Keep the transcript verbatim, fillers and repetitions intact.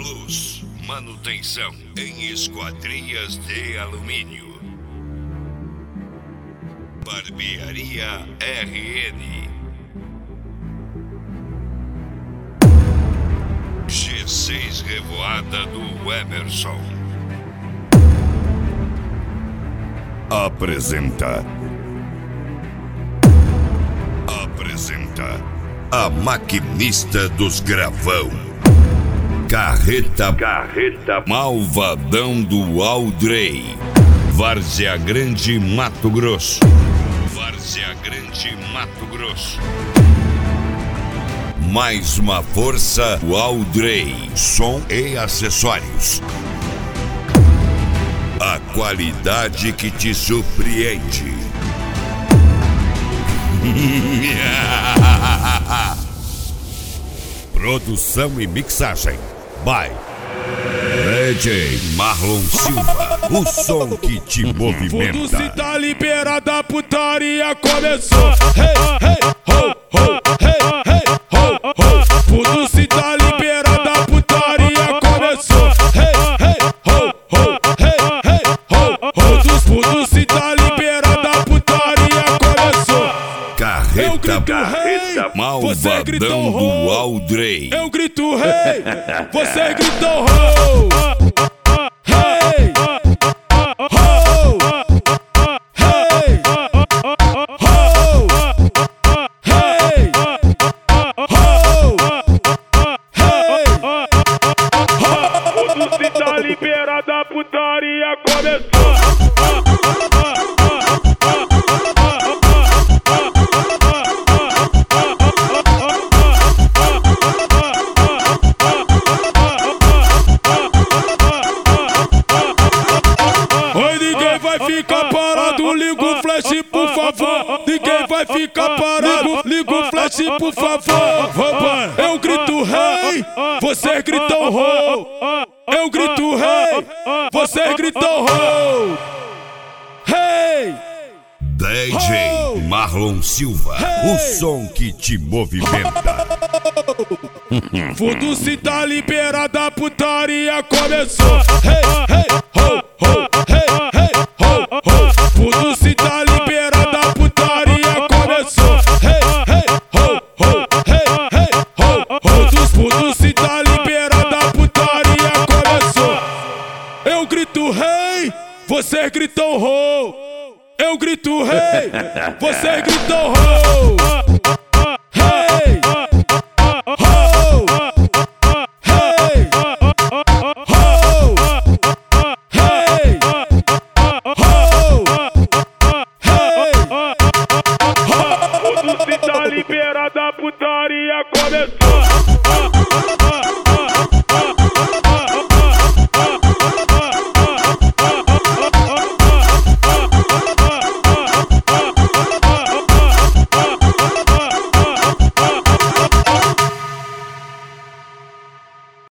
Luz, manutenção em esquadrias de alumínio. Barbearia R N. G seis Revoada do Emerson. Apresenta. Apresenta a maquinista dos gravão. Carreta, Carreta Malvadão do Aldrey. Várzea Grande, Mato Grosso. Várzea Grande, Mato Grosso. Mais uma força, o Aldrey. Som e acessórios. A qualidade que te surpreende. Produção e mixagem by D J Marlon Silva. O som que te movimenta. Fundo se tá liberada, a putaria começou. Hey, hey, ho, ho, hey, hey, ho, ho. Fundo se tá liberada, a putaria começou. Hey, hey, ho, ho, hey, hey, ho, ho. Dos fundos se tá liberada, a putaria começou. Carreta, Carreta Malvadão do Aldrey. Eu grito rei, você gritou ho. Hey, ho, hey, ho, hey, ho, hey, ho. Tudo se tá liberado, a putaria começou. Fica parado, liga o flash por favor. Ninguém vai ficar parado, liga o flash por favor. Eu grito rei, você gritou ho. Eu grito rei, você gritou ho. Hey, D J Marlon Silva, hey. O som que te movimenta. Fundo se tá liberada, a putaria começou. Hey, hey, ho, ho, hey, hey, ho, ho. Fundo se tá liberada, a putaria começou. Hey, hey, ho, ho, hey, hey, ho, ho. Dos fundos se tá liberada, a putaria começou. Eu grito rei, você gritou ho. Eu grito rei, você gritou ho. Hey, ho, hey, ho, hey, ho, hey, ho. Tudo se tá liberado, a putaria começou.